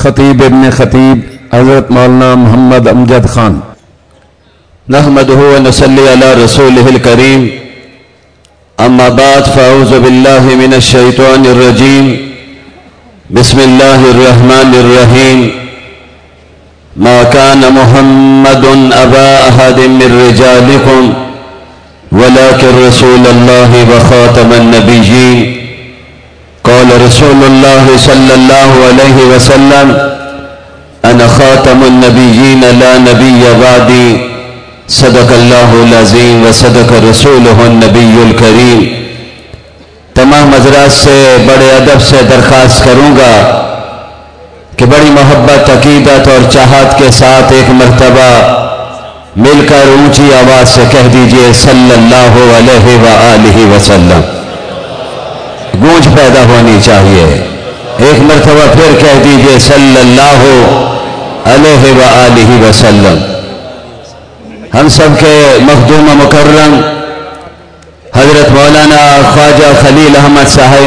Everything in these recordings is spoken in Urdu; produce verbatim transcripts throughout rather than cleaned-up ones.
خطیب ابن خطیب حضرت مولانا محمد امجد خان. نحمده ونصلي على رسوله الكريم. اما بعد فاعوذ بالله من الشيطان الرجيم. بسم الله الرحمن الرحيم. ما كان محمد ابا احد من رجالكم ولكن رسول الله وخاتم النبيين. قال رسول الله صلى الله عليه وسلم انا خاتم النبيين لا نبي بعدي. صدق اللہ العظیم و صدق رسولہ النبی الکریم. تمام حضرات سے بڑے ادب سے درخواست کروں گا کہ بڑی محبت عقیدت اور چاہت کے ساتھ ایک مرتبہ مل کر اونچی آواز سے کہہ دیجئے صلی اللہ علیہ وآلہ وسلم. گونج پیدا ہونی چاہیے. ایک مرتبہ پھر کہہ دیجئے صلی اللہ علیہ وآلہ وسلم. ہم سب کے مخدوم و مکرم حضرت مولانا خواجہ خلیل احمد صاحب،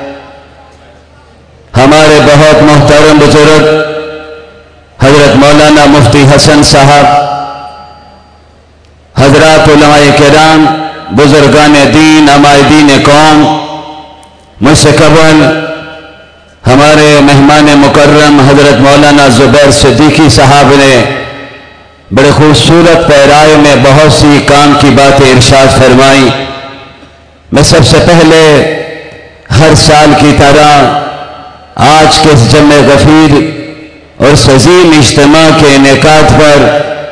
ہمارے بہت محترم بزرگ حضرت مولانا مفتی حسن صاحب، حضرات علماء کرام، بزرگان دین، عمائدین قوم، مجھ سے قبل ہمارے مہمان مکرم حضرت مولانا زبیر صدیقی صاحب نے بڑے خوبصورت پیرائے میں بہت سی کام کی باتیں ارشاد فرمائی. میں سب سے پہلے ہر سال کی طرح آج کے اس جمع غفیر اور عظیم اجتماع کے انعقاد پر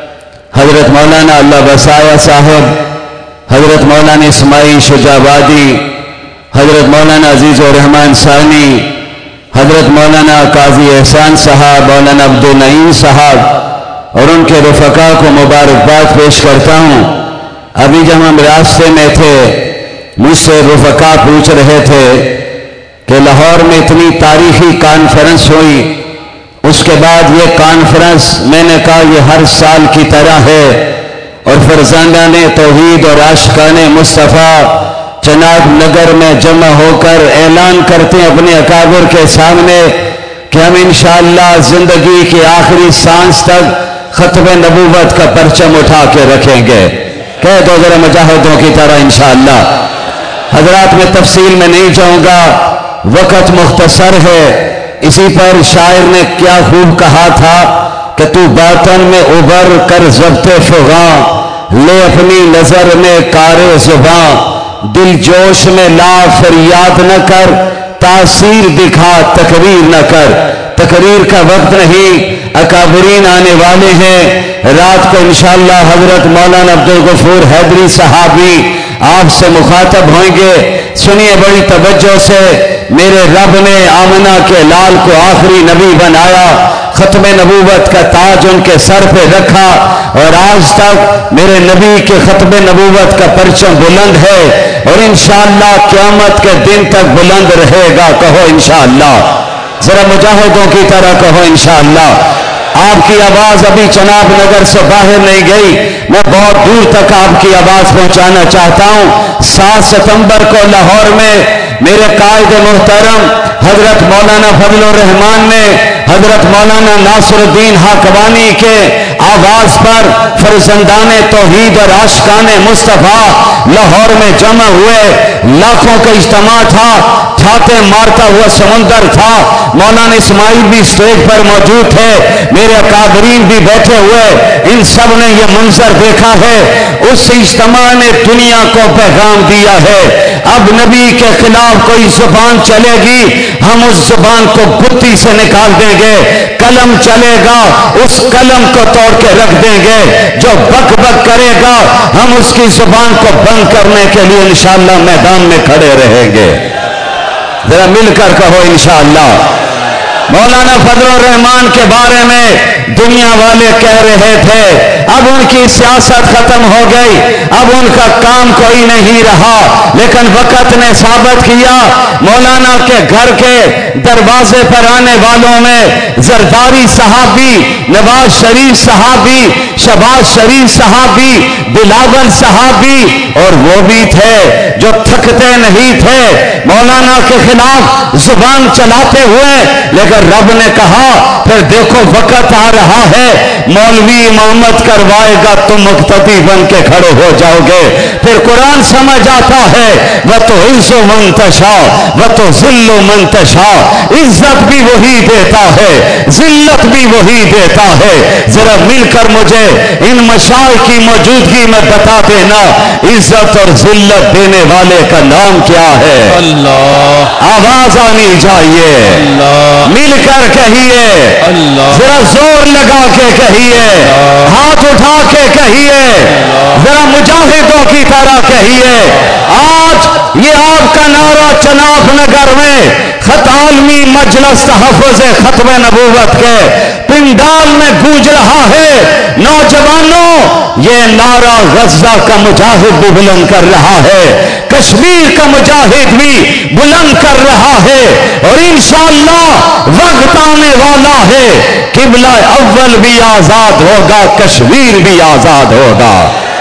حضرت مولانا اللہ بسایا صاحب، حضرت مولانا اسماعیل شجابادی، حضرت مولانا عزیز الرحمن ثانی، حضرت مولانا قاضی احسان صاحب، مولانا عبدالنعیم صاحب اور ان کے رفقا کو مبارکباد پیش کرتا ہوں. ابھی جب ہم راستے میں تھے مجھ سے رفقا پوچھ رہے تھے کہ لاہور میں اتنی تاریخی کانفرنس ہوئی، اس کے بعد یہ کانفرنس، میں نے کہا یہ ہر سال کی طرح ہے اور فرزندان توحید اور عاشقان مصطفیٰ چناب نگر میں جمع ہو کر اعلان کرتے ہیں اپنے اکابر کے سامنے کہ ہم انشاءاللہ زندگی کی آخری سانس تک ختم نبوت کا پرچم اٹھا کے رکھیں گے. کہہ دو ذرا مجاہدوں کی طرح انشاءاللہ. حضرات میں تفصیل میں نہیں جاؤں گا، وقت مختصر ہے. اسی پر شاعر نے کیا خوب کہا تھا کہ تو باطن میں ابھر کر ضبط فغاں، لے اپنی نظر میں کار زباں، دل جوش میں لا فریاد نہ کر، تاثیر دکھا تقریر نہ کر. تقریر کا وقت نہیں، اکابرین آنے والے ہیں. رات کو انشاءاللہ حضرت مولانا عبدالغفور حیدری صحابی آپ سے مخاطب ہوئیں گے. سنیے بڑی توجہ سے. میرے رب نے آمنہ کے لال کو آخری نبی بنایا، ختم نبوت کا تاج ان کے سر پہ رکھا اور آج تک میرے نبی کے ختم نبوت کا پرچم بلند ہے اور انشاءاللہ قیامت کے دن تک بلند رہے گا. کہو انشاءاللہ. ذرا مجاہدوں کی طرح کہو انشاءاللہ. آپ کی آواز ابھی چناب نگر سے باہر نہیں گئی، میں بہت دور تک آپ کی آواز پہنچانا چاہتا ہوں. سات ستمبر کو لاہور میں میرے قائد محترم حضرت مولانا فضل الرحمان نے حضرت مولانا ناصر الدین حاکوانی کے آواز پر فرزندان توحید اور عاشقان مصطفیٰ لاہور میں جمع ہوئے. لاکھوں کا اجتماع تھا، چھاتے مارتا ہوا سمندر تھا. مولانا اسماعیل بھی اسٹیج پر موجود تھے، میرے اکابرین بھی بیٹھے ہوئے. ان سب نے یہ منظر دیکھا ہے. اس اجتماع نے دنیا کو پیغام دیا ہے اب نبی کے خلاف کوئی زبان چلے گی ہم اس زبان کو گتی سے نکال دیں گے. قلم چلے گا اس قلم کو توڑ کے رکھ دیں گے. جو بک بک کرے گا ہم اس کی زبان کو بند کرنے کے لیے انشاءاللہ میدان میں کھڑے رہیں گے. ذرا مل کر کہو انشاءاللہ. مولانا فضل الرحمان کے بارے میں دنیا والے کہہ رہے تھے اب ان کی سیاست ختم ہو گئی، اب ان کا کام کوئی نہیں رہا، لیکن وقت نے ثابت کیا. مولانا کے گھر کے دروازے پر آنے والوں میں زرداری صحابی، نواز شریف صحابی، شہباز شریف صحابی، بلاول صحابی اور وہ بھی تھے جو تھکتے نہیں تھے مولانا کے خلاف زبان چلاتے ہوئے. لیکن رب نے کہا پھر دیکھو وقت آ رہا ہے مولوی امامت کروائے گا تم مقتدی بن کے کھڑے ہو جاؤ گے. پھر قرآن سمجھ آتا ہے وَتُعِزُّ مَن تَشَاءُ وَتُذِلُّ مَن تَشَاءُ. عزت بھی وہی دیتا ہے ذلت بھی وہی دیتا ہے. ذرا مل کر مجھے ان مشائخ کی موجودگی میں بتا دینا عزت اور ذلت دینے والے کا نام کیا ہے؟ اللہ. آواز آنی چاہیے. اللہ. مل کر کہیے. اللہ. ذرا زور لگا کے کہیے. ہاتھ اٹھا کے کہیے. ذرا مجاہدوں کی طرح کہیے. آج یہ آپ کا نعرہ چناب نگر میں خط عالمی مجلس تحفظ ختم نبوت کے پنڈال میں گونج رہا ہے. نوجوانوں یہ نعرہ غزہ کا مجاہد بھی بلند کر رہا ہے, کشمیر کا مجاہد بھی بلند کر رہا ہے, اور انشاءاللہ وقت آنے والا ہے قبلہ اول بھی آزاد ہوگا کشمیر بھی آزاد ہوگا.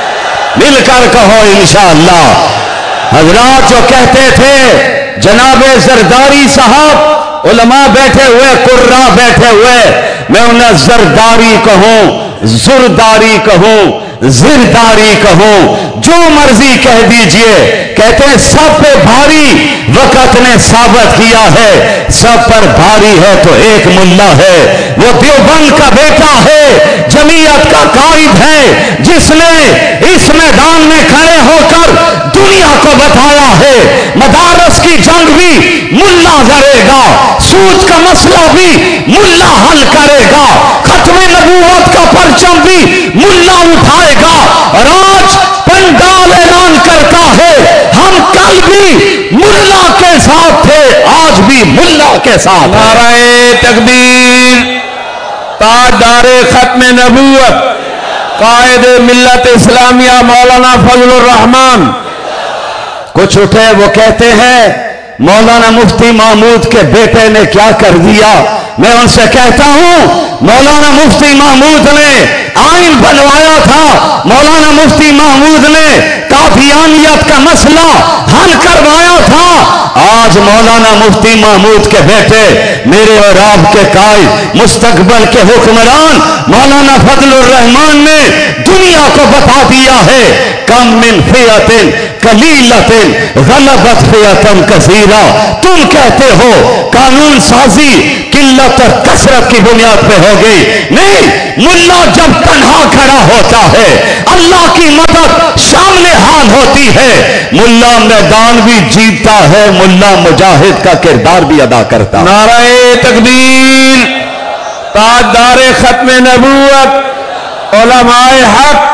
مل کر کہو انشاءاللہ. حضرات جو کہتے تھے جناب زرداری صاحب علماء بیٹھے ہوئے قرا بیٹھے ہوئے, میں انہیں زرداری کہوں زرداری کہوں زرداری کہوں جو مرضی کہہ دیجئے, کہتے ہیں سب پہ بھاری وقت نے ثابت کیا ہے سب پر بھاری ہے تو ایک ملا ہے وہ دیوبند کا بیٹا ہے جمعیت کا قائد ہے جس نے اس میدان میں کھڑے ہو کر دنیا کو بتایا ہے مدارس کی جنگ بھی ملا لڑے گا, سود کا مسئلہ بھی ملا حل کرے گا, ختم نبوت کا پرچم بھی ملا اٹھائے گا. اور آج پنڈال اعلان کرتا ہے ہم کل بھی ملا کے ساتھ تھے آج بھی ملا کے ساتھ. نعرہ تکبیر. تاجدار ختم نبوت قائد ملت اسلامیہ مولانا فضل الرحمان کچھ اٹھے وہ کہتے ہیں مولانا مفتی محمود کے بیٹے نے کیا کر دیا. میں ان سے کہتا ہوں مولانا مفتی محمود نے آئین بنوایا تھا, مولانا مفتی محمود نے قادیانیت کا مسئلہ حل کروایا تھا. آج مولانا مفتی محمود کے بیٹے میرے اور آپ کے قائد مستقبل کے حکمران مولانا فضل الرحمان نے دنیا کو بتا دیا ہے کم من فئۃ قلیلۃ غلبت فئۃ کثیرہ. تم کہتے ہو قانون سازی قلت اور کثرت کی بنیاد پہ ہو گئی, نہیں, ملا جب تنہا کھڑا ہوتا ہے اللہ کی مدد شامل حال ہوتی ہے, ملا میدان بھی جیتتا ہے, ملا مجاہد کا کردار بھی ادا کرتا. نعرہ تکبیر. تاجدار ختم نبوت علماء حق.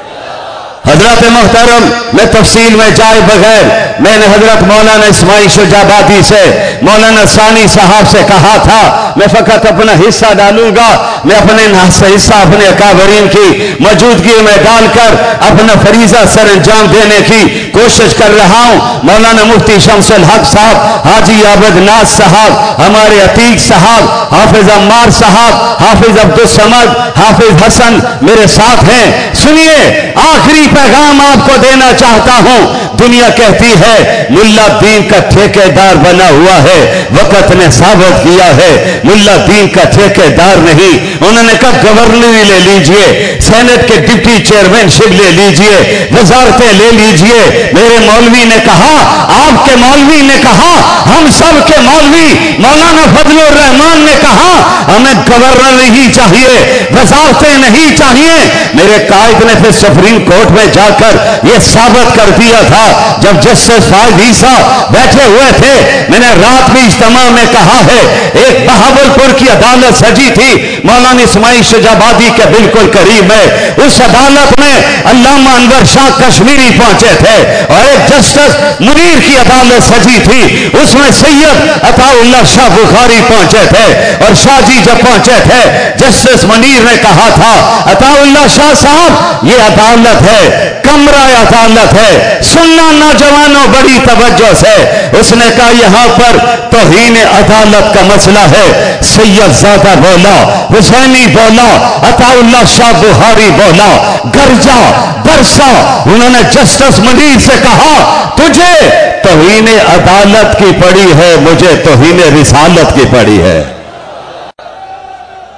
حضرت محترم میں تفصیل میں جائے بغیر میں نے حضرت مولانا اسماعیل شجابادی سے مولانا ثانی صاحب سے کہا تھا میں فقط اپنا حصہ ڈالوں گا, میں اپنے حصہ اپنے اکابرین کی موجودگی میں ڈال کر اپنا فریضہ سر انجام دینے کی کوشش کر رہا ہوں. مولانا مفتی شمس الحق صاحب, حاجی عابد ناز صاحب, ہمارے عتیق صاحب, حافظ عمار صاحب, حافظ عبدالصمد, حافظ حسن میرے ساتھ ہیں. سنیے آخری پیغام آپ کو دینا چاہتا ہوں. دنیا کہتی ہے ملا دین کا ٹھیکیدار بنا ہوا ہے, وقت نے ثابت کیا ہے ملا دین کا ٹھیکیدار نہیں. انہوں نے کہا گورنری لے لیجئے, سینٹ کے ڈپٹی چیئرمین شپ لے لیجئے, وزارتیں لے لیجئے. میرے مولوی نے کہا, آپ کے مولوی نے کہا, ہم سب کے مولوی مولانا فضل الرحمان نے کہا ہمیں گورنر نہیں چاہیے, وزارتیں نہیں چاہیے. میرے قائد نے پھر سپریم کورٹ میں جا کر یہ ثابت کر دیا تھا جب جسٹس فائز عیسیٰ بیٹھے ہوئے تھے. میں نے رات بھی اجتماع میں کہا ہے ایک بہاول پور کی عدالت سجی تھی مولانا اسماعیل شجابادی کے بالکل قریب ہے, اس عدالت میں علامہ انور شاہ کشمیری پہنچے تھے, اور ایک جسٹس منیر کی عدالت سجی تھی اس میں سید عطا اللہ شاہ بخاری پہنچے تھے. اور شاہ جی جب پہنچے تھے جسٹس منیر نے کہا تھا عطا اللہ شاہ صاحب یہ عدالت ہے, کمرہ عدالت ہے, سننا نوجوانوں بڑی توجہ سے. اس نے کہا یہاں پر توہین عدالت کا مسئلہ ہے. سید زادہ بولا, حسینی بولا, عطا اللہ شاہ بخاری بولا, گرجا برسا. انہوں نے جسٹس منیر سے کہا تجھے توہین عدالت کی پڑی ہے, مجھے توہین رسالت کی پڑی ہے.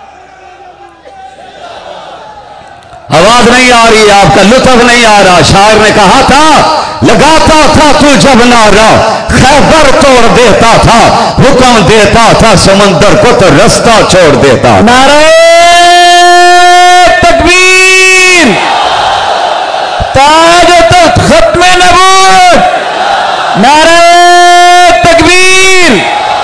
آواز نہیں آ رہی، آپ کا لطف نہیں آ رہا. شاعر نے کہا تھا لگاتا تھا تو جب نعرہ خیبر توڑ دیتا تھا، حکم دیتا تھا سمندر کو تو رستہ چھوڑ دیتا. نعرہ تکبیر، تاج و تخت ختم نبوت، نعرہ تکبیر.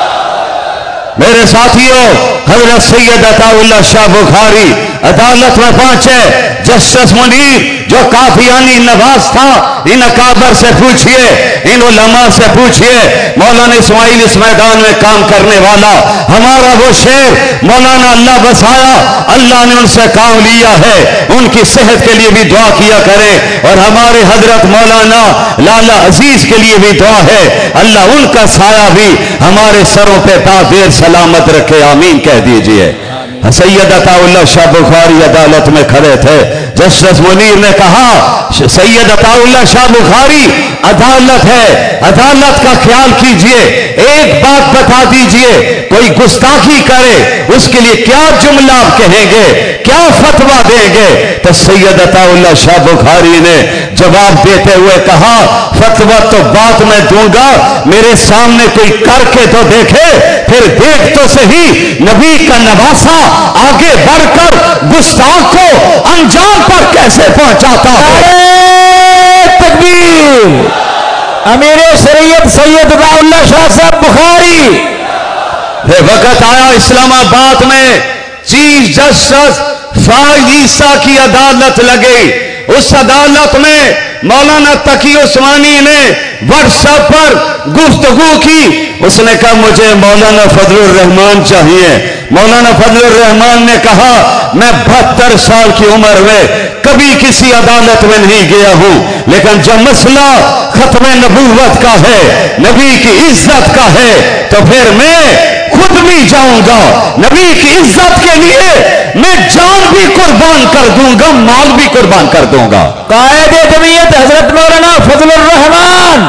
میرے ساتھیوں، حضرت سید عطا اللہ شاہ بخاری عدالت میں پہنچے. جسٹس منیر جو قادیانی نواز تھا، ان اکابر سے پوچھئے، ان علماء سے پوچھئے. مولانا اسماعیل اس میدان میں کام کرنے والا ہمارا وہ شیر مولانا اللہ بسایا، اللہ نے ان سے کام لیا ہے. ان کی صحت کے لیے بھی دعا کیا کریں، اور ہمارے حضرت مولانا لالا عزیز کے لیے بھی دعا ہے. اللہ ان کا سایہ بھی ہمارے سروں پہ تا دیر سلامت رکھے، آمین کہہ دیجئے. سید عطا اللہ شاہ بخاری عدالت میں کھڑے تھے. جسٹس منیر نے کہا سید عطا اللہ شاہ بخاری عدالت ہے، عدالت کا خیال کیجئے، ایک بات بتا دیجئے، کوئی گستاخی کرے اس کے لیے کیا جملہ آپ کہیں گے، کیا فتویٰ دیں گے؟ تو سید عطا اللہ شاہ بخاری نے جواب دیتے ہوئے کہا فتویٰ تو بات میں دوں گا، میرے سامنے کوئی کر کے تو دیکھے، پھر دیکھ تو صحیح نبی کا نواسا آگے بڑھ کر گستاخ کو انجام پر کیسے پہنچاتا ہے. تکبیر. امیر شریعت سید عطا اللہ شاہ صاحب بخاری. وقت آیا اسلام آباد میں چیف جسٹس فائز عیسیٰ کی عدالت لگی. اس عدالت میں مولانا تقی عثمانی نے واٹس ایپ پر گفتگو کی. اس نے کہا مجھے مولانا فضل الرحمان چاہیے. مولانا فضل الرحمان نے کہا میں بہتر سال کی عمر میں کبھی کسی عدالت میں نہیں گیا ہوں، لیکن جب مسئلہ ختم نبوت کا ہے، نبی کی عزت کا ہے، تو پھر میں خود بھی جاؤں گا. نبی کی عزت کے لیے میں جان بھی قربان کر دوں گا، مال بھی قربان کر دوں گا. قائد جمعیت حضرت مولانا فضل الرحمان.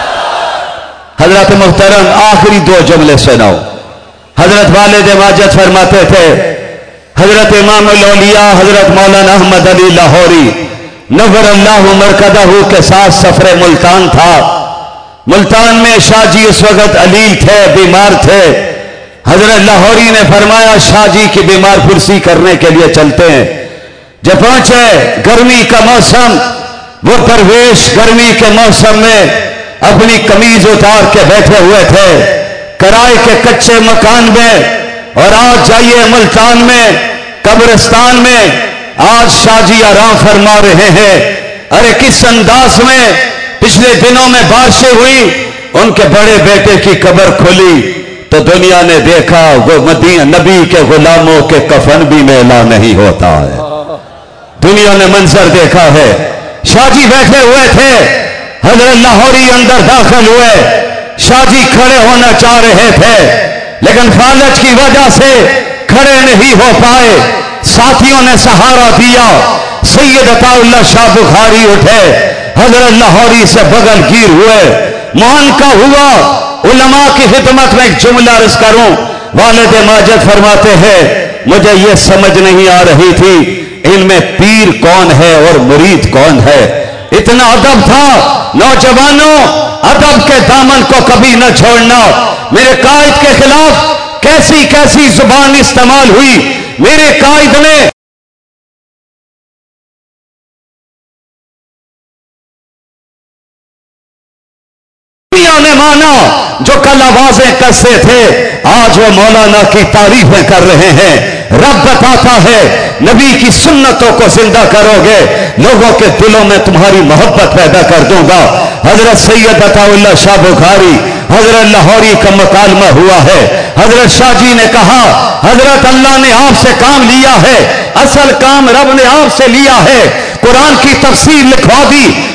حضرت محترم آخری دو جملے سناؤ. حضرت والد ماجد فرماتے تھے، حضرت امام الاولیاء حضرت مولانا احمد علی لاہوری نور اللہ مرکزہ کے ساتھ سفر ملتان تھا. ملتان میں شاہ جی اس وقت علیل تھے، بیمار تھے. حضرت لاہوری نے فرمایا شاہ جی کی بیمار پرسی کرنے کے لیے چلتے ہیں. جب پہنچے گرمی کا موسم، وہ درویش گرمی کے موسم میں اپنی قمیض اتار کے بیٹھے ہوئے تھے کرائے کے کچے مکان میں. اور آج جائیے ملتان میں قبرستان میں، آج شاہ جی آرام فرما رہے ہیں. ارے کس انداز میں پچھلے دنوں میں بارشیں ہوئی، ان کے بڑے بیٹے کی قبر کھلی تو دنیا نے دیکھا وہ مدینہ نبی کے غلاموں کے کفن بھی میلا نہیں ہوتا ہے. دنیا نے منظر دیکھا ہے. شاہ جی بیٹھے ہوئے تھے، حضرت لاہوری اندر داخل ہوئے. شاہ جی کھڑے ہونا چاہ رہے تھے لیکن فالج کی وجہ سے کھڑے نہیں ہو پائے. ساتھیوں نے سہارا دیا. سید عطا اللہ شاہ بخاری اٹھے، حضرت لاہوری سے بغل گیر ہوئے. معانقہ ہوا. علماء کی خدمت میں ایک جملہ عرض کروں. والد ماجد فرماتے ہیں مجھے یہ سمجھ نہیں آ رہی تھی ان میں پیر کون ہے اور مرید کون ہے. اتنا ادب تھا. نوجوانوں، ادب کے دامن کو کبھی نہ چھوڑنا. میرے قائد کے خلاف کیسی کیسی زبان استعمال ہوئی. میرے قائد نے نے مانا جو کل آوازیں کسے تھے آج وہ مولانا کی تعریفیں کر رہے ہیں. رب بتاتا ہے نبی کی سنتوں کو زندہ کرو گے لوگوں کے دلوں میں تمہاری محبت پیدا کر دوں گا. حضرت سید عطا اللہ شاہ بخاری حضرت لاہوری کا مکالمہ ہوا ہے. حضرت شاہ جی نے کہا حضرت اللہ نے آپ سے کام لیا ہے، اصل کام رب نے آپ سے لیا ہے. قرآن کی تفسیر لکھوا دی،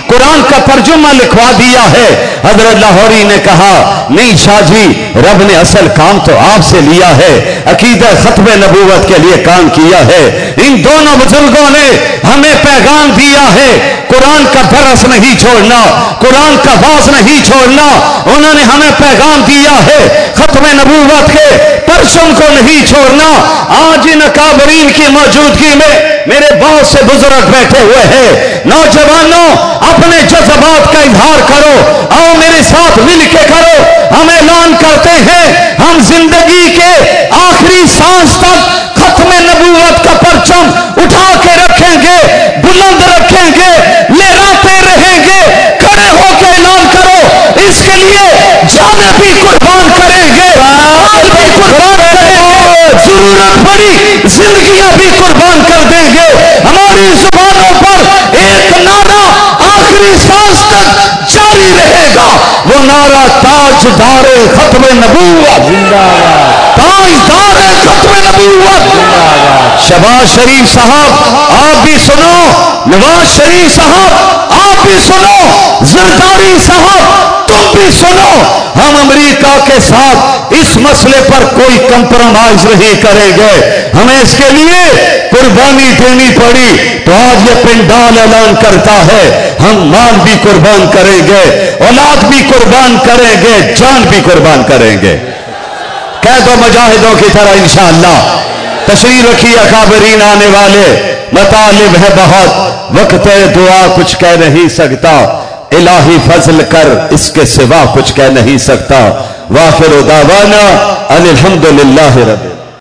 قرآن کا ترجمہ لکھوا دیا ہے۔ حضرت لاہوری نے کہا نہیں شاہ جی، رب نے اصل کام تو آپ سے لیا ہے، عقیدہ ختم نبوت کے لیے کام کیا ہے۔ ان دونوں بزرگوں نے ہمیں پیغام دیا ہے، قرآن کا درس نہیں چھوڑنا، قرآن کا واز نہیں چھوڑنا۔ انہوں نے ہمیں پیغام دیا ہے ختم نبوت کے پرچم کو نہیں چھوڑنا۔ آج ان اکابرین کی موجودگی میں میرے بہت سے بزرگ بیٹھے ہوئے ہیں۔ نوجوانوں، اپنے جذبات کا اظہار کرو، آؤ میرے ساتھ مل کے کرو۔ ہم اعلان کرتے ہیں ہم زندگی کے آخری سانس تک ختم نبوت کا پرچم اٹھا کے رکھیں گے، بلند رکھیں گے، لہراتے رہیں گے۔ کھڑے ہو کے اعلان کرو، اس کے لیے جانیں بھی قربان کریں گے، مال بھی قربان کریں گے، ضرورت پڑی زندگیاں بھی قربان کر دیں گے۔ ہماری زبانوں پر ایک نعرہ آخری سانس تک جاری رہے گا، وہ نعرہ تاجدار ختم نبوت، تاجدار ختم نبوت۔ شہباز شریف صاحب آپ بھی سنو، نواز شریف صاحب آپ بھی سنو، زرداری صاحب تم بھی سنو۔ ہم امریکہ کے ساتھ اس مسئلے پر کوئی کمپرومائز نہیں کریں گے، ہمیں اس کے لیے قربانی دینی پڑی تو آج یہ پنڈال اعلان کرتا ہے ہم مال بھی قربان کریں گے، اولاد بھی قربان کریں گے، جان بھی قربان کریں گے۔ کہہ دو مجاہدوں کی طرح انشاءاللہ۔ تشریف رکھیے اکابرین آنے والے، مطالب ہے بہت، وقت دعا کچھ کہہ نہیں سکتا، الہی فضل کر اس کے سوا کچھ کہہ نہیں سکتا۔ وآخر دعوانا ان الحمدللہ رب